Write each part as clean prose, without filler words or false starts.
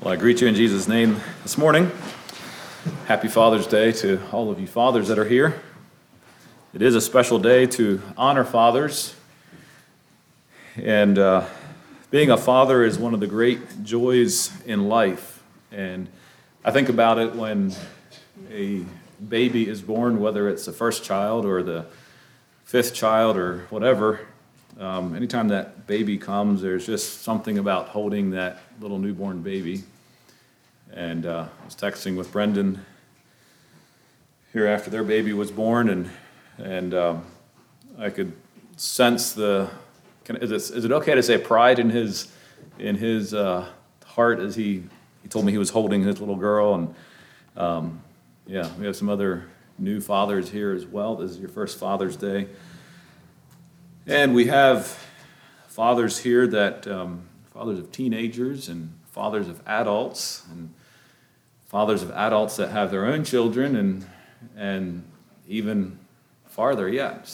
Well, I greet you in Jesus' name this morning. Happy Father's Day to all of you fathers that are here. It is a special day to honor fathers. And being a father is one of the great joys in life. And I think about it when a baby is born, whether it's the first child or the fifth child or whatever. Anytime that baby comes, there's just something about holding that little newborn baby. And I was texting with Brendan here after their baby was born, and I could sense is it okay to say pride in his heart as he told me he was holding his little girl. And we have some other new fathers here as well. This is your first Father's Day. And we have fathers here that, fathers of teenagers and fathers of adults and fathers of adults that have their own children and even farther yet.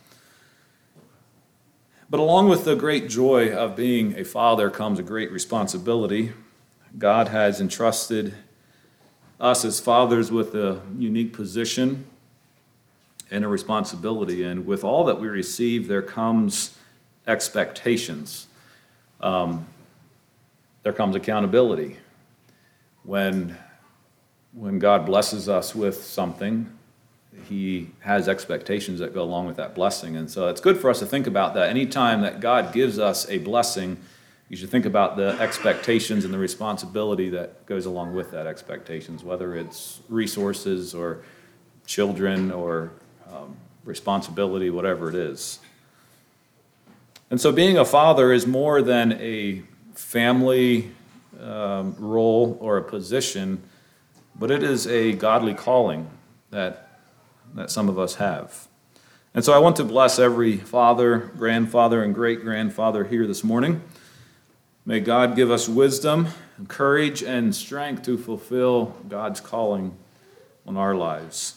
But along with the great joy of being a father comes a great responsibility. God has entrusted us as fathers with a unique position and a responsibility. And with all that we receive, there comes expectations. There comes accountability. When God blesses us with something, He has expectations that go along with that blessing. And so it's good for us to think about that. Anytime that God gives us a blessing, you should think about the expectations and the responsibility that goes along with that expectations, whether it's resources or children or responsibility, whatever it is. And so being a father is more than a family role or a position, but it is a godly calling that some of us have. And so I want to bless every father, grandfather, and great-grandfather here this morning. May God give us wisdom, courage, and strength to fulfill God's calling on our lives.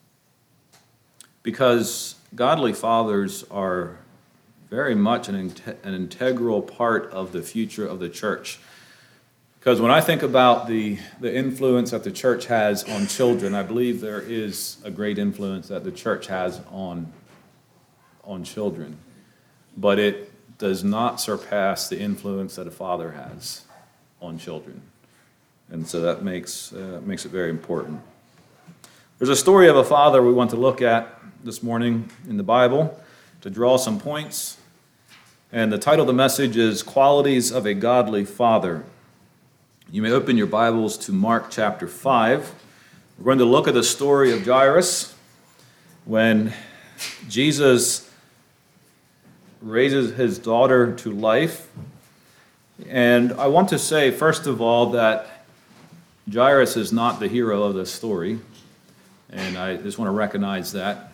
Because godly fathers are very much an integral part of the future of the church. Because when I think about the influence that the church has on children, I believe there is a great influence that the church has on children. But it does not surpass the influence that a father has on children. And so that makes it very important. There's a story of a father we want to look at this morning in the Bible to draw some points. And the title of the message is Qualities of a Godly Father. You may open your Bibles to Mark chapter 5. We're going to look at the story of Jairus when Jesus raises his daughter to life. And I want to say, first of all, that Jairus is not the hero of this story. And I just want to recognize that.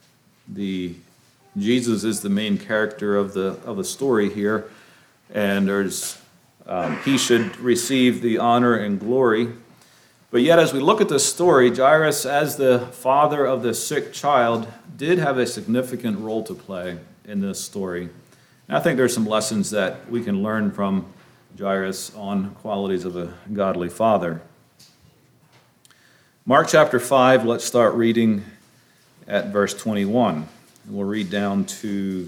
Jesus is the main character of the story here, and he should receive the honor and glory. But yet, as we look at this story, Jairus, as the father of the sick child, did have a significant role to play in this story. And I think there's some lessons that we can learn from Jairus on qualities of a godly father. Mark chapter 5, let's start reading at verse 21. And we'll read down to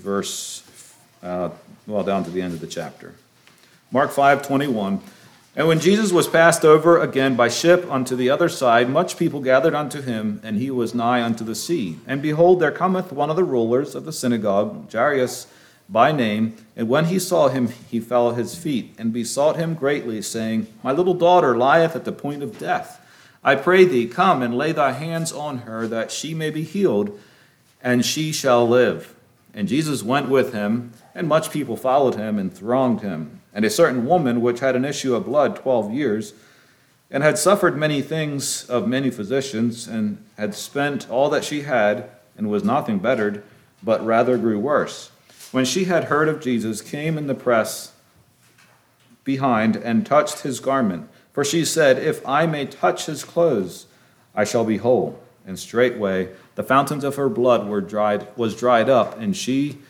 down to the end of the chapter. Mark 5:21. And when Jesus was passed over again by ship unto the other side, much people gathered unto him, and he was nigh unto the sea. And behold, there cometh one of the rulers of the synagogue, Jairus by name, and when he saw him, he fell at his feet, and besought him greatly, saying, My little daughter lieth at the point of death. I pray thee, come and lay thy hands on her, that she may be healed, and she shall live. And Jesus went with him, and much people followed him and thronged him. And a certain woman, which had an issue of blood 12 years, and had suffered many things of many physicians, and had spent all that she had, and was nothing bettered, but rather grew worse, when she had heard of Jesus, came in the press behind, and touched his garment. For she said, If I may touch his clothes, I shall be whole. And straightway the fountains of her blood was dried up, and she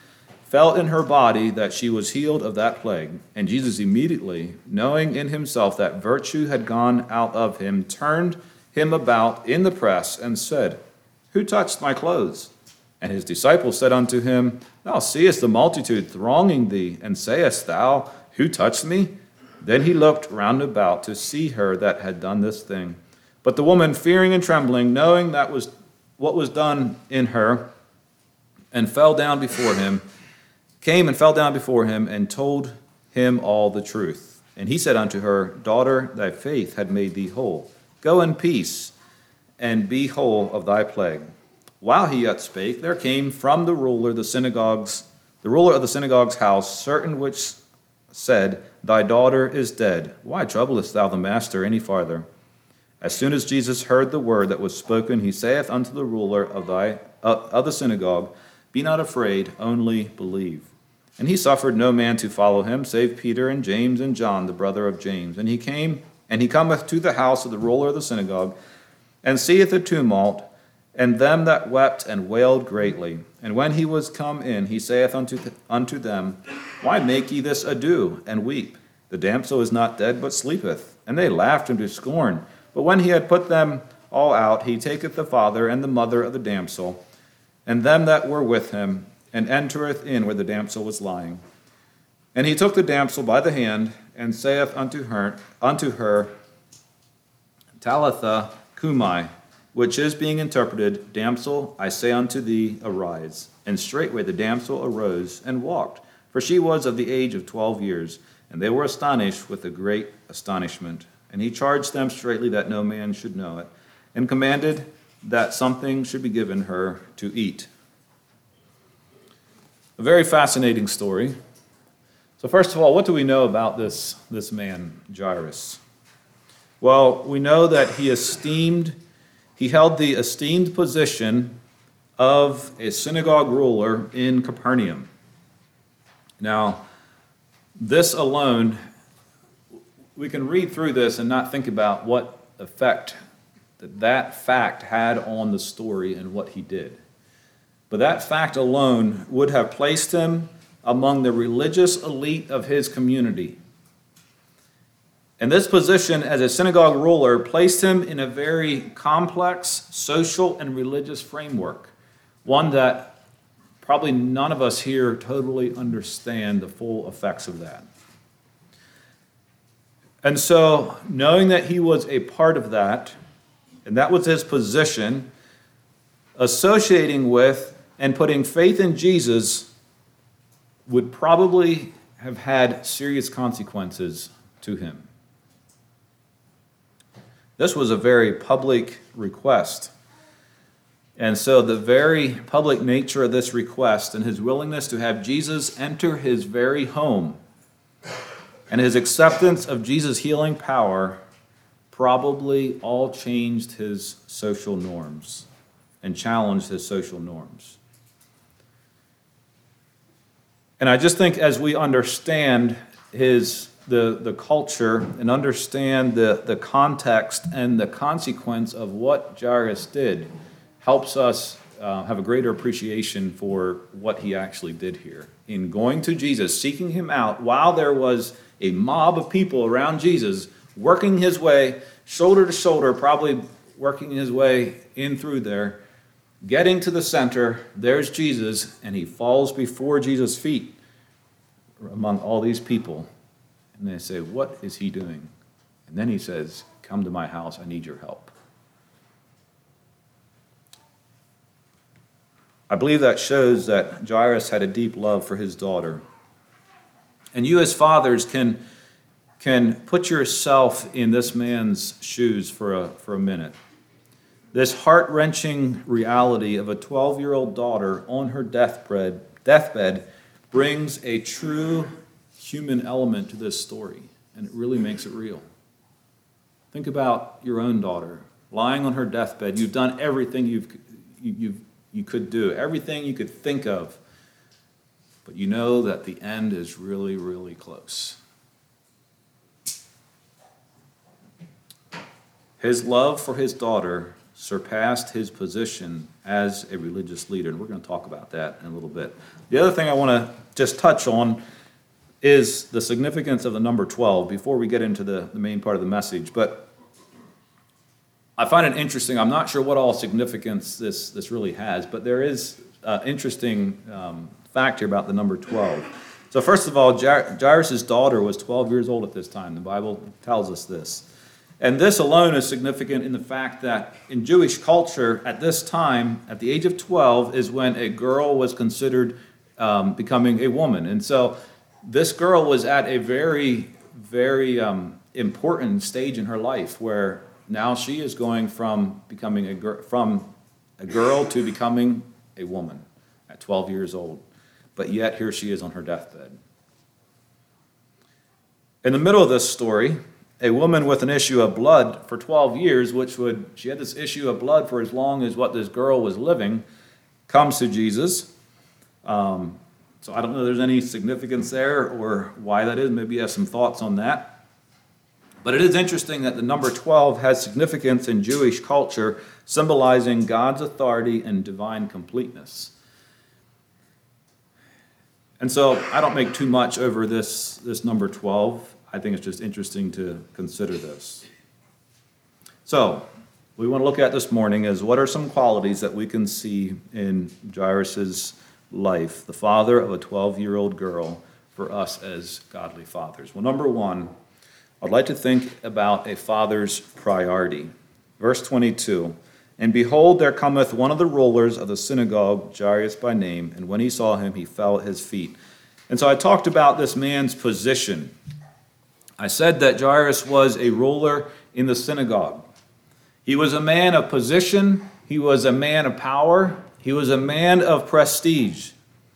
felt in her body that she was healed of that plague. And Jesus immediately, knowing in himself that virtue had gone out of him, turned him about in the press and said, Who touched my clothes? And his disciples said unto him, Thou seest the multitude thronging thee, and sayest thou, Who touched me? Then he looked round about to see her that had done this thing. But the woman, fearing and trembling, knowing that was what was done in her, and fell down before him, came and fell down before him, and told him all the truth. And he said unto her, Daughter, thy faith had made thee whole. Go in peace, and be whole of thy plague. While he yet spake, there came from the ruler of the synagogue's house, certain which said, Thy daughter is dead. Why troublest thou the master any farther? As soon as Jesus heard the word that was spoken, he saith unto the ruler of the synagogue, Be not afraid, only believe. And he suffered no man to follow him, save Peter and James and John, the brother of James. And he cometh to the house of the ruler of the synagogue, and seeth a tumult, and them that wept and wailed greatly. And when he was come in, he saith unto them, Why make ye this ado, and weep? The damsel is not dead, but sleepeth. And they laughed him to scorn. But when he had put them all out, he taketh the father and the mother of the damsel, and them that were with him, and entereth in where the damsel was lying. And he took the damsel by the hand, and saith unto her, Talitha cumi, which is being interpreted, Damsel, I say unto thee, arise. And straightway the damsel arose and walked, for she was of the age of 12 years. And they were astonished with a great astonishment. And he charged them straitly that no man should know it, and commanded that something should be given her to eat. A very fascinating story. So first of all, what do we know about this man, Jairus? Well, we know that he held the esteemed position of a synagogue ruler in Capernaum. Now, this alone, we can read through this and not think about what effect that fact had on the story and what he did. But that fact alone would have placed him among the religious elite of his community. And this position as a synagogue ruler placed him in a very complex social and religious framework, one that probably none of us here totally understand the full effects of that. And so, knowing that he was a part of that, and that was his position, associating with and putting faith in Jesus would probably have had serious consequences to him. This was a very public request. And so the very public nature of this request and his willingness to have Jesus enter his very home and his acceptance of Jesus' healing power probably all changed his social norms and challenged his social norms. And I just think as we understand the culture and understand the context and the consequence of what Jairus did, helps us have a greater appreciation for what he actually did here. In going to Jesus, seeking him out, while there was a mob of people around Jesus, working his way, shoulder to shoulder, probably working his way in through there, getting to the center, there's Jesus, and he falls before Jesus' feet among all these people. And they say, what is he doing? And then he says, come to my house, I need your help. I believe that shows that Jairus had a deep love for his daughter. And you as fathers can put yourself in this man's shoes for a minute. This heart-wrenching reality of a 12-year-old daughter on her deathbed brings a true human element to this story, and it really makes it real. Think about your own daughter lying on her deathbed. You've done everything you could do, everything you could think of, but you know that the end is really, really close. His love for his daughter surpassed his position as a religious leader. And we're going to talk about that in a little bit. The other thing I want to just touch on is the significance of the number 12 before we get into the main part of the message. But I find it interesting. I'm not sure what all significance this really has, but there is an interesting fact here about the number 12. So first of all, Jairus' daughter was 12 years old at this time. The Bible tells us this. And this alone is significant in the fact that in Jewish culture, at this time, at the age of 12, is when a girl was considered becoming a woman. And so this girl was at a very, very important stage in her life where now she is going from becoming from a girl to becoming a woman at 12 years old. But yet here she is on her deathbed. In the middle of this story, a woman with an issue of blood for 12 years, she had this issue of blood for as long as what this girl was living, comes to Jesus. So I don't know if there's any significance there or why that is. Maybe you have some thoughts on that. But it is interesting that the number 12 has significance in Jewish culture, symbolizing God's authority and divine completeness. And so I don't make too much over this number 12. I think it's just interesting to consider this. So we want to look at this morning is what are some qualities that we can see in Jairus' life, the father of a 12-year-old girl, for us as godly fathers. Well, number one, I'd like to think about a father's priority. Verse 22, "And behold, there cometh one of the rulers of the synagogue, Jairus by name, and when he saw him, he fell at his feet." And so I talked about this man's position. I said that Jairus was a ruler in the synagogue. He was a man of position. He was a man of power. He was a man of prestige.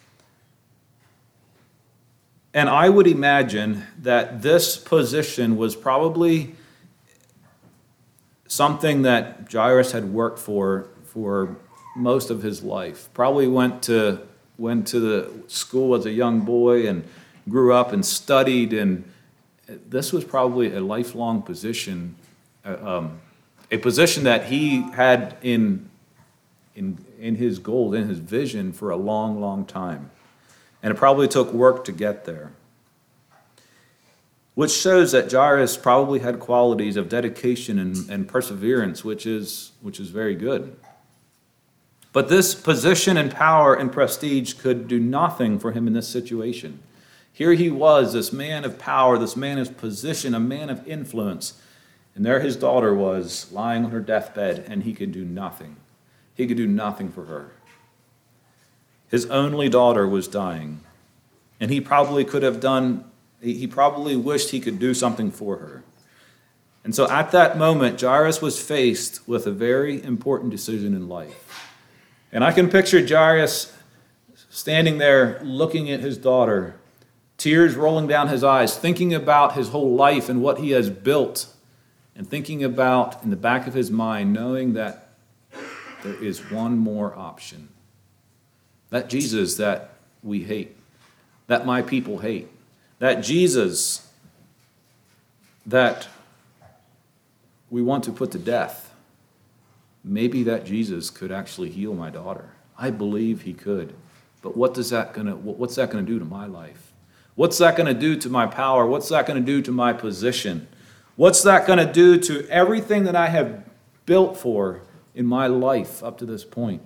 And I would imagine that this position was probably something that Jairus had worked for most of his life. Probably went to the school as a young boy and grew up and studied, and this was probably a lifelong position, a position that he had in his goal, in his vision for a long, long time. And it probably took work to get there. Which shows that Jairus probably had qualities of dedication and perseverance, which is very good. But this position and power and prestige could do nothing for him in this situation. Here he was, this man of power, this man of position, a man of influence. And there his daughter was lying on her deathbed, and he could do nothing. He could do nothing for her. His only daughter was dying, and he probably wished he could do something for her. And so at that moment, Jairus was faced with a very important decision in life. And I can picture Jairus standing there looking at his daughter, tears rolling down his eyes, thinking about his whole life and what he has built, and thinking about in the back of his mind, knowing that there is one more option. That Jesus that we hate, that my people hate, that Jesus that we want to put to death. Maybe that Jesus could actually heal my daughter. I believe he could. But what's that going to do to my life? What's that going to do to my power? What's that going to do to my position? What's that going to do to everything that I have built for in my life up to this point?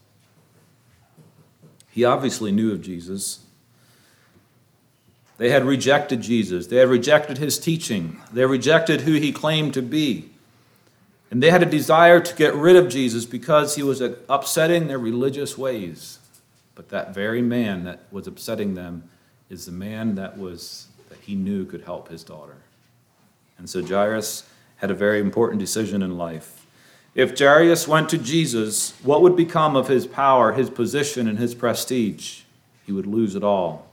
He obviously knew of Jesus. They had rejected Jesus. They had rejected his teaching. They rejected who he claimed to be. And they had a desire to get rid of Jesus because he was upsetting their religious ways. But that very man that was upsetting them is the man that he knew could help his daughter. And so Jairus had a very important decision in life. If Jairus went to Jesus, what would become of his power, his position, and his prestige? He would lose it all.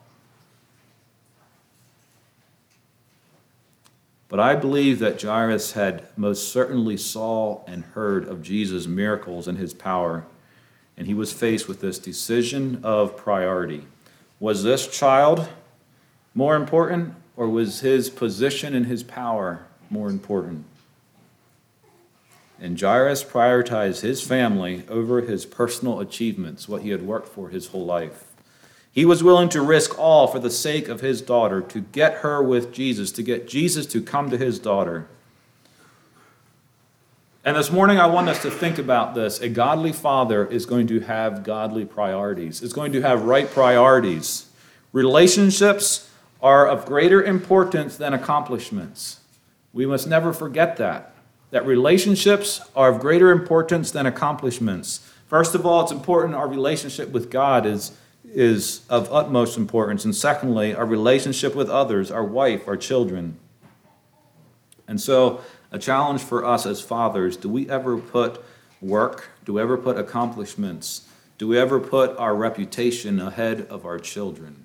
But I believe that Jairus had most certainly saw and heard of Jesus' miracles and his power, and he was faced with this decision of priority. Was this child more important, or was his position and his power more important? And Jairus prioritized his family over his personal achievements, what he had worked for his whole life. He was willing to risk all for the sake of his daughter, to get her with Jesus, to get Jesus to come to his daughter. And this morning I want us to think about this. A godly father is going to have godly priorities. It's going to have right priorities. Relationships are of greater importance than accomplishments. We must never forget that relationships are of greater importance than accomplishments. First of all, it's important our relationship with God is of utmost importance. And secondly, our relationship with others, our wife, our children. And so, a challenge for us as fathers, do we ever put work, do we ever put accomplishments, do we ever put our reputation ahead of our children?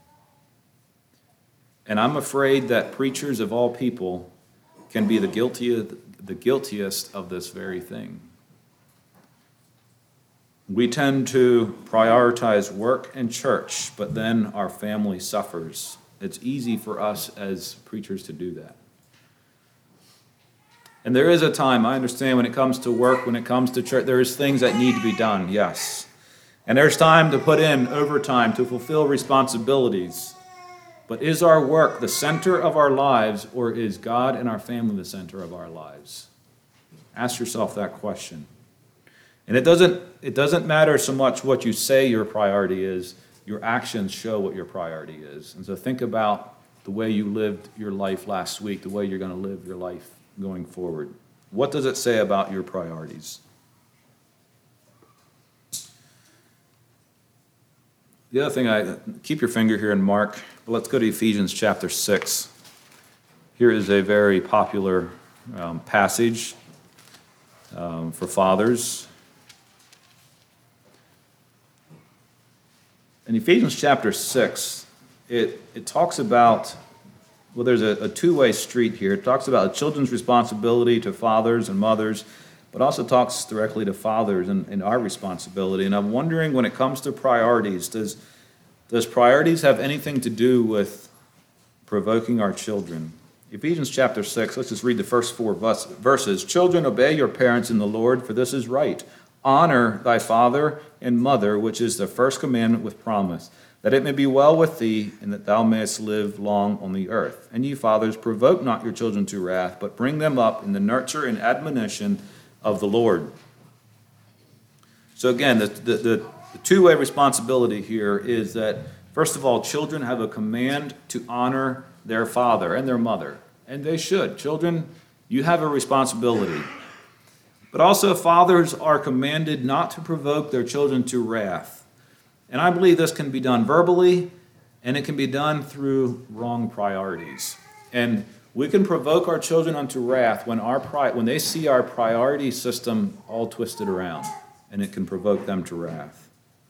And I'm afraid that preachers of all people can be the guiltiest of this very thing. We tend to prioritize work and church, but then our family suffers. It's easy for us as preachers to do that. And there is a time, I understand, when it comes to work, when it comes to church, there is things that need to be done, yes. And there's time to put in overtime to fulfill responsibilities. But is our work the center of our lives, or is God and our family the center of our lives? Ask yourself that question. And it doesn't matter so much what you say your priority is, your actions show what your priority is. And so think about the way you lived your life last week, the way you're going to live your life going forward. What does it say about your priorities? The other thing, keep your finger here in Mark, but let's go to Ephesians chapter 6. Here is a very popular passage for fathers. In Ephesians chapter 6, it talks about, well, there's a two-way street here. It talks about children's responsibility to fathers and mothers, but also talks directly to fathers and our responsibility. And I'm wondering, when it comes to priorities, does priorities have anything to do with provoking our children? Ephesians chapter 6, let's just read the first 4 verses. Children, obey your parents in the Lord, for this is right. Honor thy father and mother, which is the first commandment with promise, that it may be well with thee, and that thou mayest live long on the earth. And ye fathers, provoke not your children to wrath, but bring them up in the nurture and admonition of the Lord. So again, the two-way responsibility here is that, first of all, children have a command to honor their father and their mother. And they should. Children, you have a responsibility. But also, fathers are commanded not to provoke their children to wrath. And I believe this can be done verbally, and it can be done through wrong priorities. And we can provoke our children unto wrath when they see our priority system all twisted around, and it can provoke them to wrath.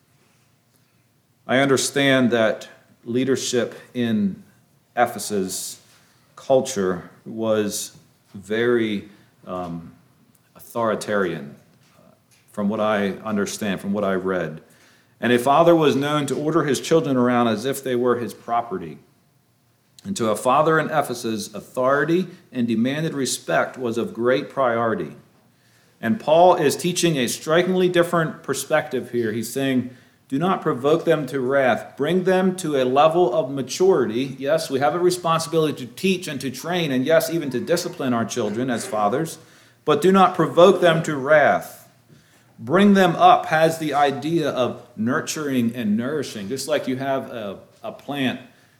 I understand that leadership in Ephesus culture was very authoritarian, from what I understand, from what I read. And a father was known to order his children around as if they were his property. And to a father in Ephesus, authority and demanded respect was of great priority. And Paul is teaching a strikingly different perspective here. He's saying, do not provoke them to wrath. Bring them to a level of maturity. Yes, we have a responsibility to teach and to train, and yes, even to discipline our children as fathers, but do not provoke them to wrath. Bring them up has the idea of nurturing and nourishing, just like you have a plant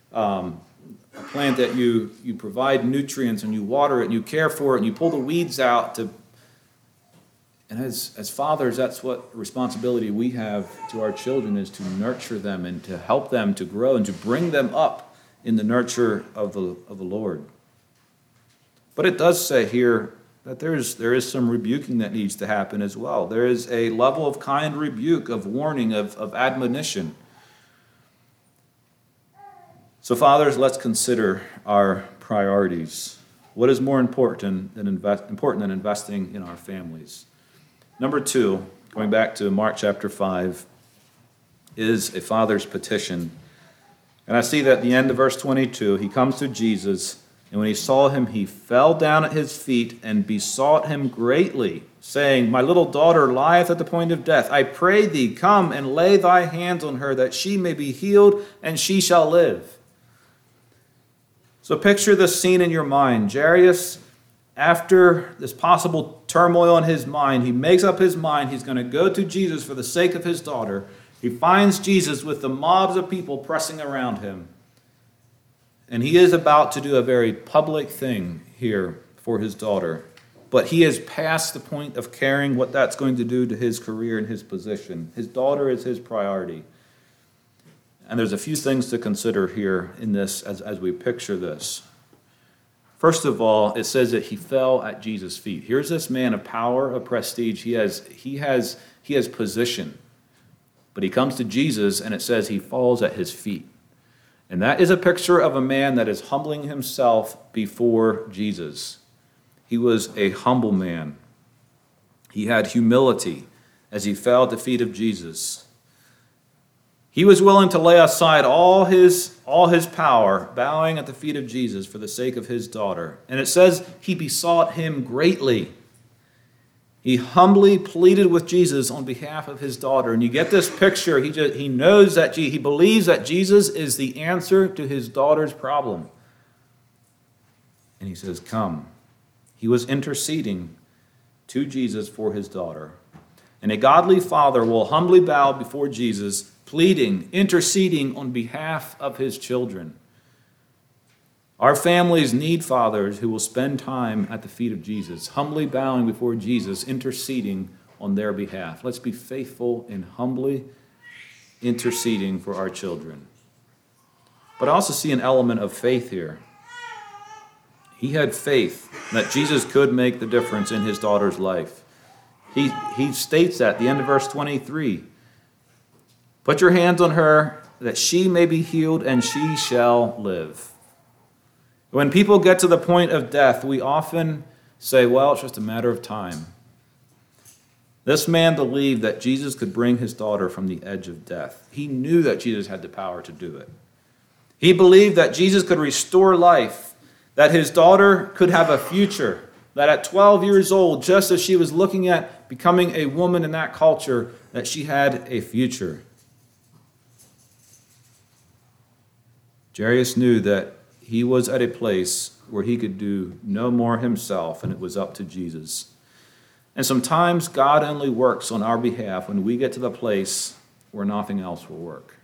that you provide nutrients and you water it and you care for it and you pull the weeds out to. And as fathers, that's what responsibility we have to our children, is to nurture them and to help them to grow and to bring them up in the nurture of the Lord. But it does say here that there is some rebuking that needs to happen as well. There is a level of kind rebuke, of warning, of admonition. So fathers, let's consider our priorities. What is more important than investing in our families? Number 2, going back to Mark chapter 5, is a father's petition. And I see that at the end of verse 22, he comes to Jesus And when he saw him, he fell down at his feet and besought him greatly, saying, My little daughter lieth at the point of death. I pray thee, come and lay thy hands on her, that she may be healed, and she shall live. So picture this scene in your mind. Jairus, after this possible turmoil in his mind, he makes up his mind he's going to go to Jesus for the sake of his daughter. He finds Jesus with the mobs of people pressing around him. And he is about to do a very public thing here for his daughter. But he is past the point of caring what that's going to do to his career and his position. His daughter is his priority. And there's a few things to consider here in this as we picture this. First of all, it says that he fell at Jesus' feet. Here's this man of power, of prestige. He has position. But he comes to Jesus, and it says he falls at his feet. And that is a picture of a man that is humbling himself before Jesus. He was a humble man. He had humility as he fell at the feet of Jesus. He was willing to lay aside all his power, bowing at the feet of Jesus for the sake of his daughter. And it says he besought him greatly. He humbly pleaded with Jesus on behalf of his daughter. And you get this picture. He knows that he believes that Jesus is the answer to his daughter's problem. And he says, come. He was interceding to Jesus for his daughter. And a godly father will humbly bow before Jesus, pleading, interceding on behalf of his children. Our families need fathers who will spend time at the feet of Jesus, humbly bowing before Jesus, interceding on their behalf. Let's be faithful in humbly interceding for our children. But I also see an element of faith here. He had faith that Jesus could make the difference in his daughter's life. He states that at the end of verse 23. Put your hands on her, that she may be healed, and she shall live. When people get to the point of death, we often say, well, it's just a matter of time. This man believed that Jesus could bring his daughter from the edge of death. He knew that Jesus had the power to do it. He believed that Jesus could restore life, that his daughter could have a future, that at 12 years old, just as she was looking at becoming a woman in that culture, that she had a future. Jairus knew that he was at a place where he could do no more himself, and it was up to Jesus. And sometimes God only works on our behalf when we get to the place where nothing else will work.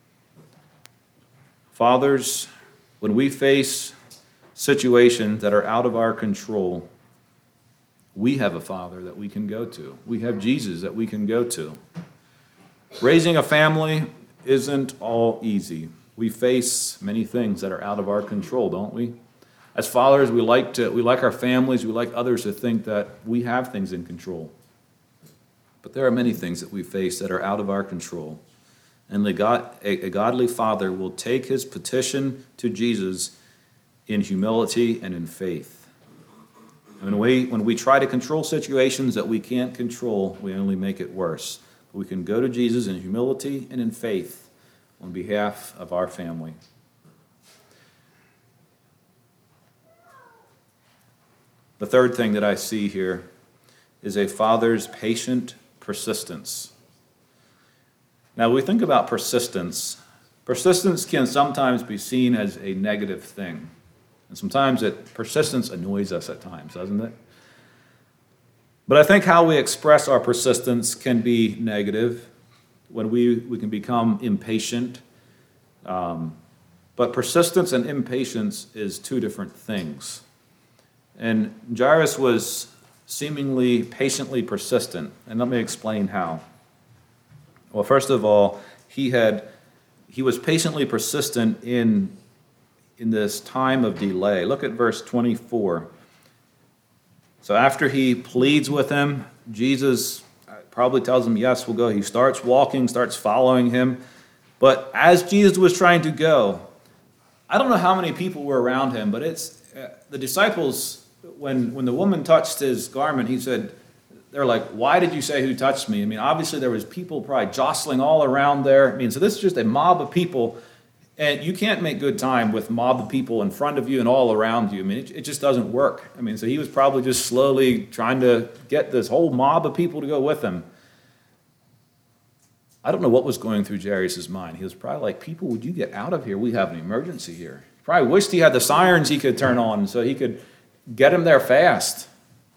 Fathers, when we face situations that are out of our control, we have a Father that we can go to. We have Jesus that we can go to. Raising a family isn't all easy. We face many things that are out of our control, don't we? As fathers, we like our families, we like others to think that we have things in control. But there are many things that we face that are out of our control. And a godly father will take his petition to Jesus in humility and in faith. And when we try to control situations that we can't control, we only make it worse. But we can go to Jesus in humility and in faith on behalf of our family. The third thing that I see here is a father's patient persistence. Now, when we think about persistence can sometimes be seen as a negative thing. And sometimes persistence annoys us at times, doesn't it? But I think how we express our persistence can be negative, when we can become impatient. But persistence and impatience is two different things. And Jairus was seemingly patiently persistent. And let me explain how. Well, first of all, he was patiently persistent in this time of delay. Look at verse 24. So after he pleads with him, Jesus probably tells him, yes, we'll go. He starts walking, starts following him. But as Jesus was trying to go, I don't know how many people were around him, but it's the disciples, when the woman touched his garment, they're like, why did you say who touched me? I mean, obviously there was people probably jostling all around there. I mean, so this is just a mob of people. And you can't make good time with a mob of people in front of you and all around you. I mean, it just doesn't work. I mean, so he was probably just slowly trying to get this whole mob of people to go with him. I don't know what was going through Jairus' mind. He was probably like, people, would you get out of here? We have an emergency here. He probably wished he had the sirens he could turn on so he could get him there fast.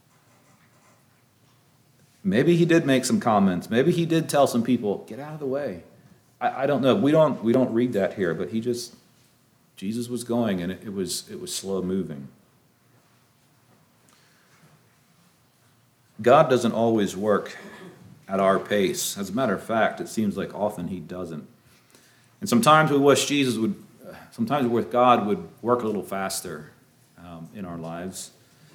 Maybe he did make some comments. Maybe he did tell some people, get out of the way. I don't know. We don't read that here, but Jesus was going, and it was slow moving. God doesn't always work at our pace. As a matter of fact, it seems like often he doesn't. And sometimes we wish God would work a little faster in our lives.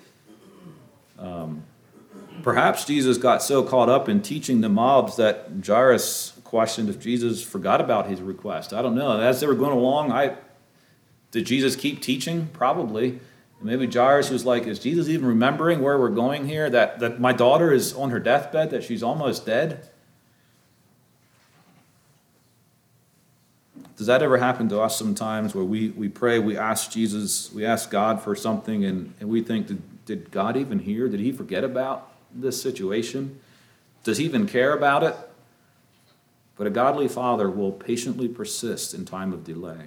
Perhaps Jesus got so caught up in teaching the mobs that Jairus questioned if Jesus forgot about his request. I don't know. As they were going along, did Jesus keep teaching? Probably. Maybe Jairus was like, is Jesus even remembering where we're going here? That my daughter is on her deathbed, that she's almost dead? Does that ever happen to us sometimes where we pray, we ask Jesus, we ask God for something, and we think, did God even hear? Did he forget about this situation? Does he even care about it? But a godly father will patiently persist in time of delay.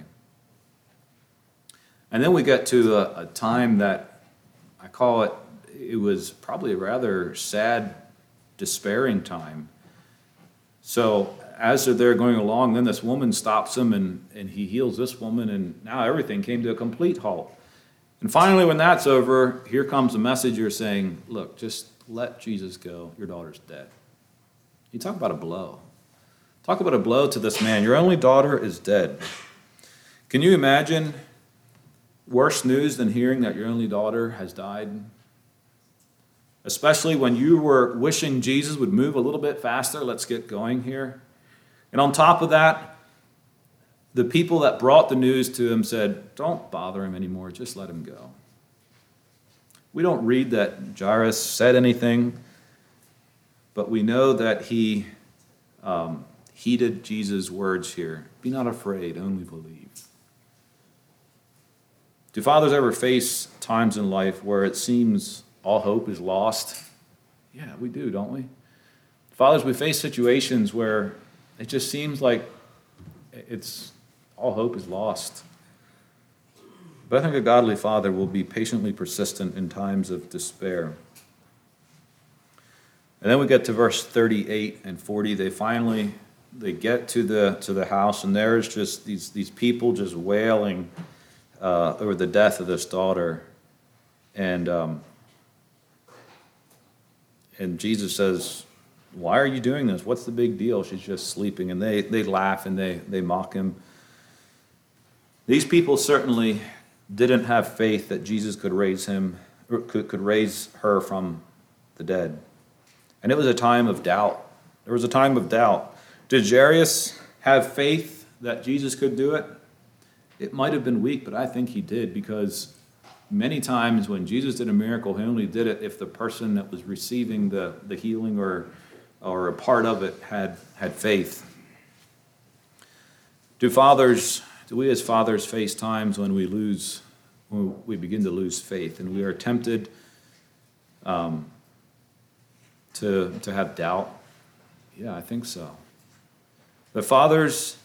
And then we get to a time that I call it was probably a rather sad, despairing time. So as they're going along, then this woman stops him and he heals this woman, and now everything came to a complete halt. And finally, when that's over, here comes a messenger saying, look, just let Jesus go. Your daughter's dead. You talk about a blow. Talk about a blow to this man. Your only daughter is dead. Can you imagine worse news than hearing that your only daughter has died? Especially when you were wishing Jesus would move a little bit faster. Let's get going here. And on top of that, the people that brought the news to him said, don't bother him anymore. Just let him go. We don't read that Jairus said anything, but we know that he heeded Jesus' words here. Be not afraid, only believe. Do fathers ever face times in life where it seems all hope is lost? Yeah, we do, don't we? Fathers, we face situations where it just seems like all hope is lost. But I think a godly father will be patiently persistent in times of despair. And then we get to verse 38 and 40. They get to the house, and there's just these people just wailing over the death of this daughter. And Jesus says, why are you doing this? What's the big deal? She's just sleeping. And they laugh and they mock him. These people certainly didn't have faith that Jesus could raise her from the dead. And it was a time of doubt. There was a time of doubt. Did Jairus have faith that Jesus could do it? It might have been weak, but I think he did, because many times when Jesus did a miracle, he only did it if the person that was receiving the healing or a part of it had faith. Do we as fathers face times when we begin to lose faith and we are tempted to have doubt? Yeah, I think so. The fathers,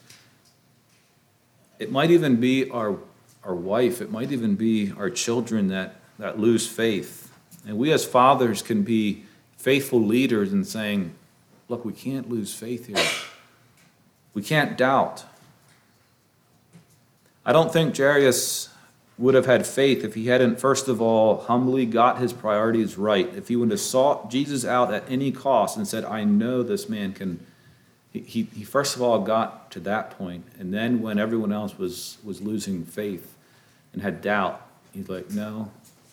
it might even be our wife, it might even be our children that lose faith. And we as fathers can be faithful leaders in saying, look, we can't lose faith here. We can't doubt. I don't think Jairus would have had faith if he hadn't, first of all, humbly got his priorities right. If he would have sought Jesus out at any cost and said, I know this man can. He first of all got to that point, and then when everyone else was losing faith and had doubt, he's like, no,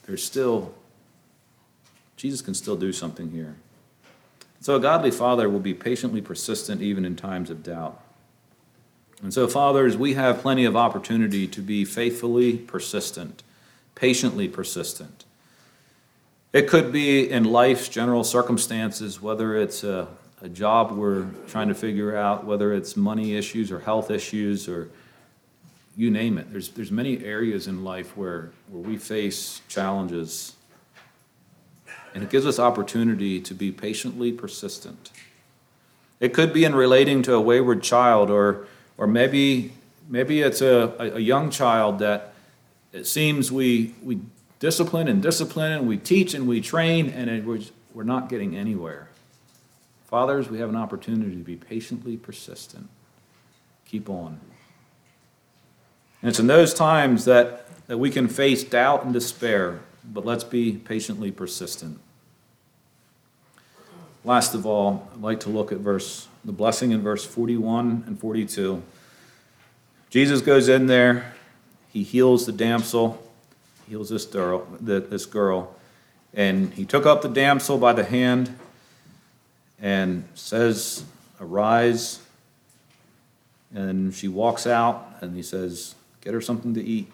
Jesus can still do something here. So a godly father will be patiently persistent even in times of doubt. And so, fathers, we have plenty of opportunity to be faithfully persistent, patiently persistent. It could be in life's general circumstances, whether it's a job we're trying to figure out, whether it's money issues or health issues or you name it. There's many areas in life where we face challenges, and it gives us opportunity to be patiently persistent. It could be in relating to a wayward child, or maybe it's a young child that it seems we discipline and we teach and we train, and we're not getting anywhere. Fathers, we have an opportunity to be patiently persistent. Keep on. And it's in those times that we can face doubt and despair, but let's be patiently persistent. Last of all, I'd like to look at the blessing in verse 41 and 42. Jesus goes in there, he heals the damsel, heals this girl, and he took up the damsel by the hand and says, "Arise." And she walks out, and he says, "Get her something to eat."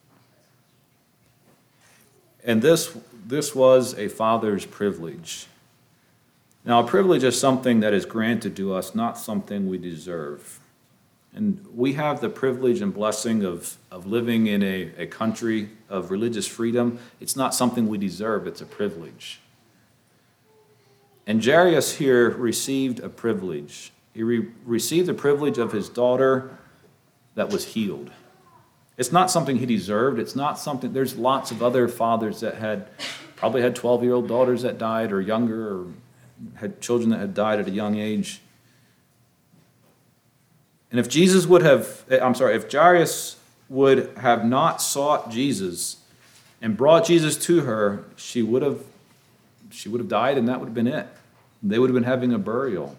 And this was a father's privilege. Now, a privilege is something that is granted to us, not something we deserve. And we have the privilege and blessing of living in a country of religious freedom. It's not something we deserve, it's a privilege. And Jairus here received a privilege. He received the privilege of his daughter that was healed. It's not something he deserved. It's not something, there's lots of other fathers that probably had 12-year-old daughters that died or younger, or had children that had died at a young age. And if Jairus would have not sought Jesus and brought Jesus to her, she would have died, and that would have been it. They would have been having a burial.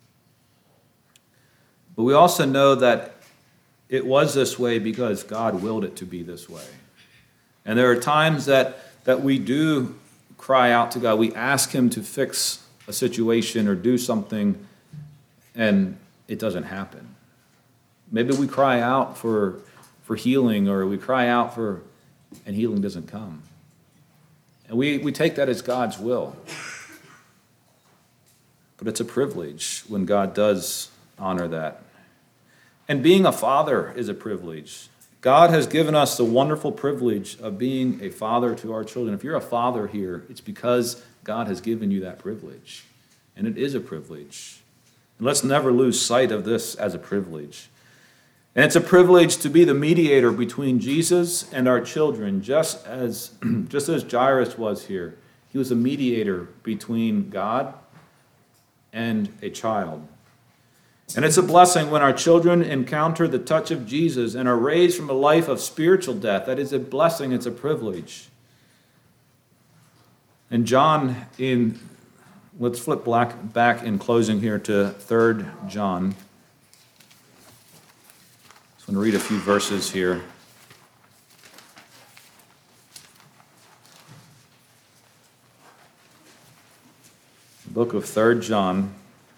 But we also know that it was this way because God willed it to be this way. And there are times that we do cry out to God. We ask him to fix a situation or do something, and it doesn't happen. Maybe we cry out for healing, or we cry out and healing doesn't come. And we take that as God's will. But it's a privilege when God does honor that. And being a father is a privilege. God has given us the wonderful privilege of being a father to our children. If you're a father here, it's because God has given you that privilege. And it is a privilege. And let's never lose sight of this as a privilege. And it's a privilege to be the mediator between Jesus and our children, just as Jairus was here. He was a mediator between God and a child. And it's a blessing when our children encounter the touch of Jesus and are raised from a life of spiritual death. That is a blessing, it's a privilege. And John, let's flip back in closing here to 3 John. I just want to read a few verses here. The book of 3 John.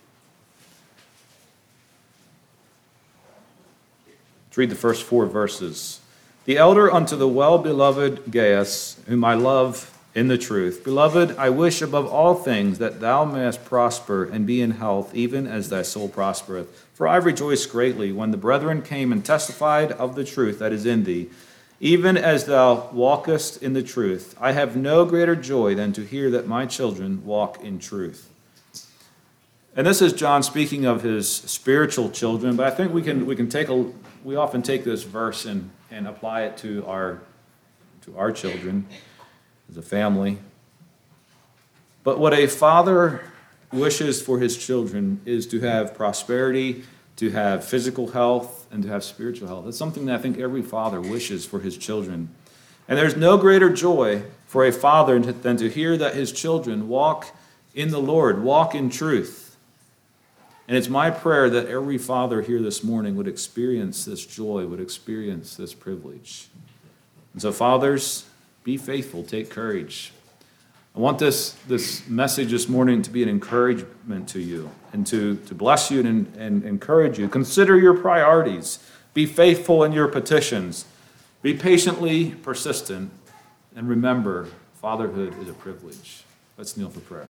Let's read the first 4 verses. The elder unto the well-beloved Gaius, whom I love in the truth. Beloved, I wish above all things that thou mayest prosper and be in health, even as thy soul prospereth. For I rejoiced greatly when the brethren came and testified of the truth that is in thee, even as thou walkest in the truth. I have no greater joy than to hear that my children walk in truth. And this is John speaking of his spiritual children, but I think we often take this verse and apply it to our children as a family. But what a father wishes for his children is to have prosperity, to have physical health, and to have spiritual health. That's something that I think every father wishes for his children. And there's no greater joy for a father than to hear that his children walk in the Lord, walk in truth. And it's my prayer that every father here this morning would experience this joy, would experience this privilege. And so, fathers, be faithful, take courage. I want this message this morning to be an encouragement to you and to bless you and encourage you. Consider your priorities. Be faithful in your petitions. Be patiently persistent. And remember, fatherhood is a privilege. Let's kneel for prayer.